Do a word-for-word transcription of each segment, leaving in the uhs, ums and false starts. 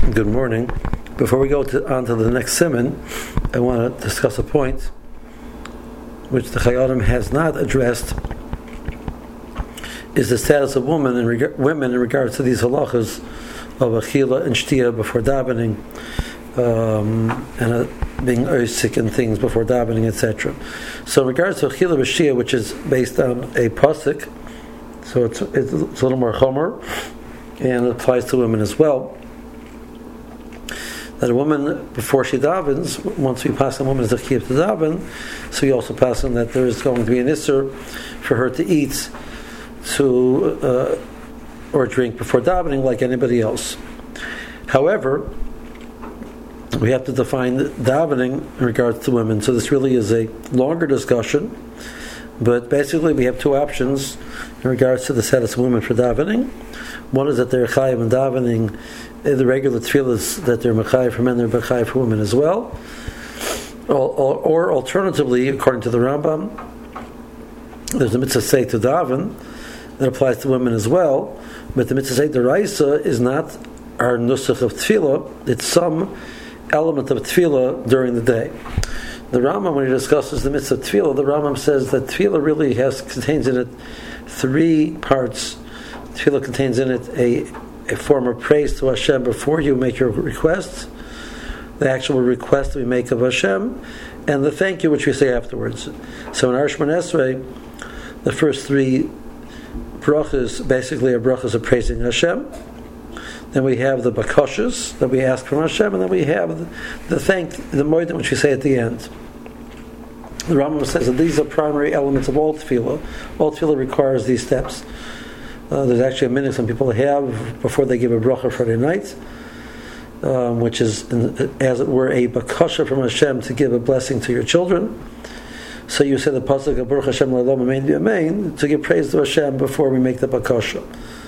Good morning. Before we go to, on to the next simon, I want to discuss a point which the Chayyim has not addressed, is the status of women in reg- women in regards to these halachas of achila and shtia before davening, um, and uh, being oisik and things before davening, et cetera. So in regards to achila and shtia, which is based on a pasuk, so it's, it's, it's a little more chomer, and it applies to women as well. That a woman, before she davens, once we pass on woman as a chiyuv to daven, so we also pass on that there is going to be an isser for her to eat to uh, or drink before davening like anybody else. However, we have to define davening in regards to women. So this really is a longer discussion, but basically we have two options in regards to the status of women for davening. One is that they're chayiv in davening, the regular tefillahs that they're mechayiv for men, they're mechayiv for women as well. Or, or, or alternatively, according to the Rambam, there's a mitzvah say to daven that applies to women as well, but the mitzvah say deraisa is not our nusach of tefillah, it's some element of tefillah during the day. The Rambam, when he discusses the mitzvah of tefillah, the Rambam says that tefillah really has contains in it three parts. Tefillah contains in it a, a form of praise to Hashem before you make your request, the actual request that we make of Hashem, and the thank you which we say afterwards. So in our Shemona Esrei, the first three brachas basically are brachas of praising Hashem. Then we have the bakashas that we ask from Hashem, and then we have the, the thank, the moed which we say at the end. The Rambam says that these are primary elements of all tefillah. All tefillah requires these steps. Uh, there's actually a minute some people have before they give a bracha Friday night, um, which is, in, as it were, a bakasha from Hashem to give a blessing to your children. So you say the pasuk of Baruch Hashem L'Olam Amen V'Amen to give praise to Hashem before we make the bakasha.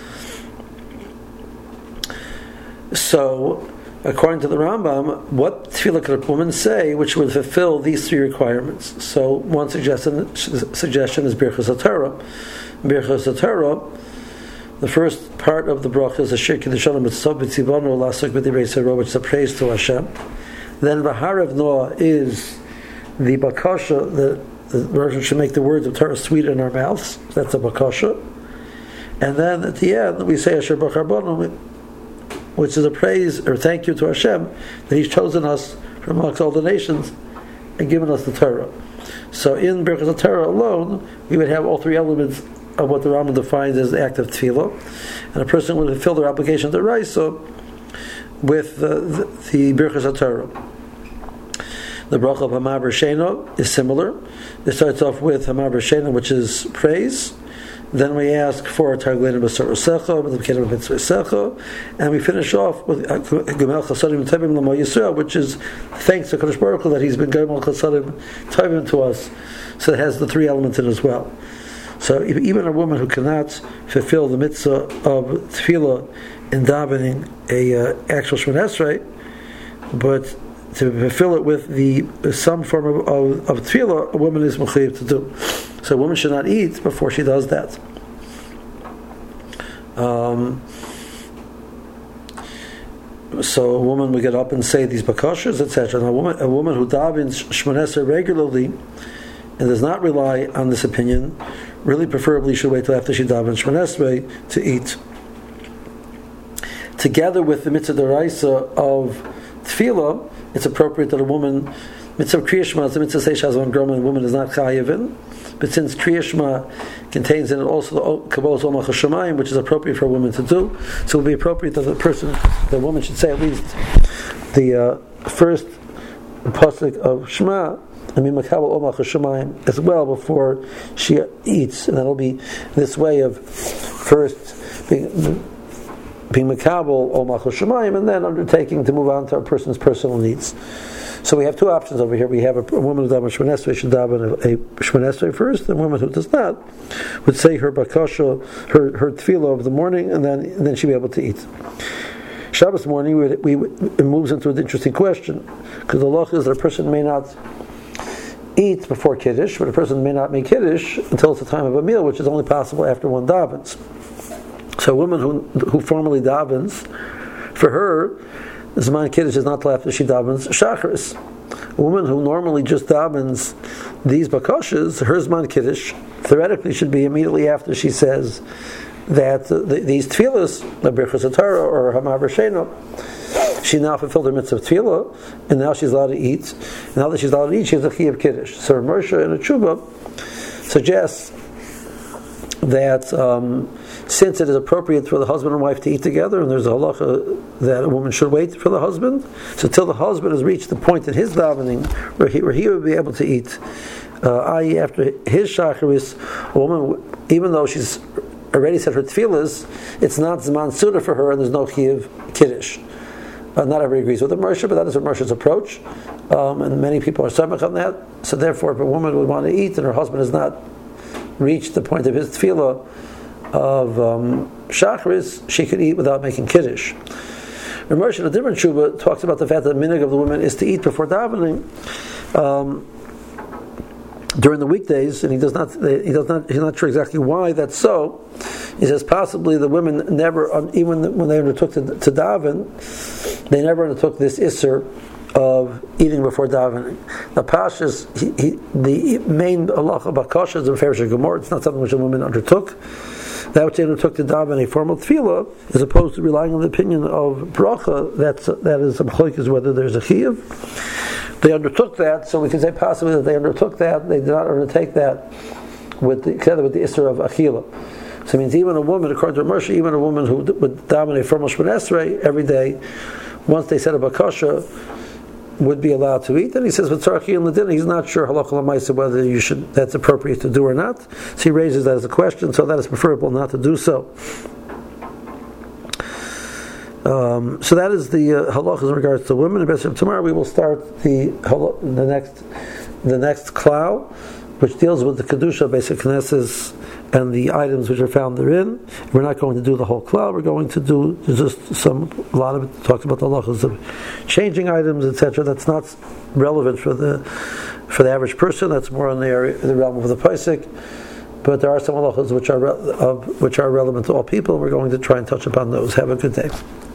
So, according to the Rambam, what tefillah could a woman say which would fulfill these three requirements? So, one suggestion suggestion is Birchas HaTorah. Birchas HaTorah, the first part of the bracha is a shir kiddushana mitzvah b'tzivanu lasuk b'divrei Torah, which is a praise to Hashem. Then v'harav noah is the bakasha, the, the version should make the words of Torah sweet in our mouths. That's a bakasha. And then at the end we say Asher Baruch Rabbanon, which is a praise or thank you to Hashem that He's chosen us from amongst all the nations and given us the Torah. So in Birchas HaTorah alone, we would have all three elements of what the Rambam defines as the act of tefillah, and a person would fulfill their obligation to Raisa with the, the, the Birchas HaTorah. The bracha of Hamar B'Shena is similar. It starts off with Hamar B'Shena, which is praise. Then we ask for Targlein B'Sarasecha, B'Devkedim B'Tzesecha, and we finish off with Gemel Chasadim Tevim L'Mo Yisrael, which is thanks to Kadosh Baruch Hu that He's been Gemel Chasadim Tevim to us. So it has the three elements in as well. So even a woman who cannot fulfill the mitzvah of tefillah in davening a uh, actual Shemona Esrei, but to fulfill it with the some form of, of, of tefillah, a woman is mechayiv to do. So a woman should not eat before she does that. Um, so a woman would get up and say these bakashas, et cetera. A woman, a woman who davens Shemona Esrei regularly and does not rely on this opinion, really preferably should wait till after she davens Shemona Esrei to eat. Together with the mitzvah deraisa of tefillah, it's appropriate that a woman, mitzvah Kriya Shema, the mitzvah say Shazvan Groma, a woman is not chayiv in, but since Kriya Shema contains in it also the Kabbalah Omach HaShamayim, which is appropriate for a woman to do, so it would be appropriate that the person, the woman should say at least the uh, first pasuk of Shema, I mean Makabel Omach HaShamayim as well before she eats, and that'll be this way of first being being Makabel Omach HaShamayim and then undertaking to move on to a person's personal needs. So we have two options over here. We have a, a woman who davens Shemona Esrei should daven a, a Shemona Esrei first, and a woman who does not would say her bakasha, her her tefillah of the morning, and then and then she'd be able to eat. Shabbos morning, we, we it moves into an interesting question, because the law is that a person may not eat before Kiddush, but a person may not make Kiddush until it's the time of a meal, which is only possible after one davens. So a woman who who formally davens, for her, Zman Kiddush is not till after she davens Shacharis. A woman who normally just davens these bakashas, her Zman Kiddush, theoretically should be immediately after she says that the, the, these tefillas, the Birchas HaTorah or Hamav Rishena, she now fulfilled her mitzvah of tefillah, and now she's allowed to eat. And now that she's allowed to eat, she has a chiyuv kiddush. So Rav Moshe and a tshuva suggests that um, since it is appropriate for the husband and wife to eat together, and there's a halacha that a woman should wait for the husband, so till the husband has reached the point in his davening where he, where he would be able to eat, uh, that is, after his shacharis, a woman, even though she's already said her tefillas, it's not zman suda for her, and there's no chiyuv kiddush. Uh, not everybody agrees with the Moshe, but that is a Moshe's approach, um, and many people are samach on that. So therefore, if a woman would want to eat and her husband has not reached the point of his tefillah of um, Shachris, she could eat without making kiddush. Rav Moshe in a different tshuva talks about the fact that the minhag of the woman is to eat before davening um, during the weekdays, and he does not. He does not. He's not sure exactly why that's so. He says possibly the women never, even when they undertook to, to daven, they never undertook this isser of eating before davening. The pashas, he, he, the main halacha bakashas of Farish Gemara, it's not something which a woman undertook. That which they undertook to daven a formal tefillah, as opposed to relying on the opinion of bracha, that's that is a machlokes is whether there's a chiyuv. They undertook that, so we can say possibly that they undertook that. They did not undertake that with the with the isser of achila. So it means even a woman, according to Moshe, even a woman who would daven a formal Shemona Esrei every day, once they said a bakasha, would be allowed to eat. And he says, with Tzarchi and Ladin, he's not sure halacha l'maisa whether you should that's appropriate to do or not. So he raises that as a question, so that is preferable not to do so. Um, so that is the uh, halachas in regards to women. And tomorrow we will start the the next the next klal, which deals with the kedusha, basic knesses, and the items which are found therein. We're not going to do the whole klal. We're going to do just some. A lot of it talks about the halachas of changing items, et cetera. That's not relevant for the for the average person. That's more in the area, the realm of the Paisik. But there are some halachas which are re- of which are relevant to all people. We're going to try and touch upon those. Have a good day.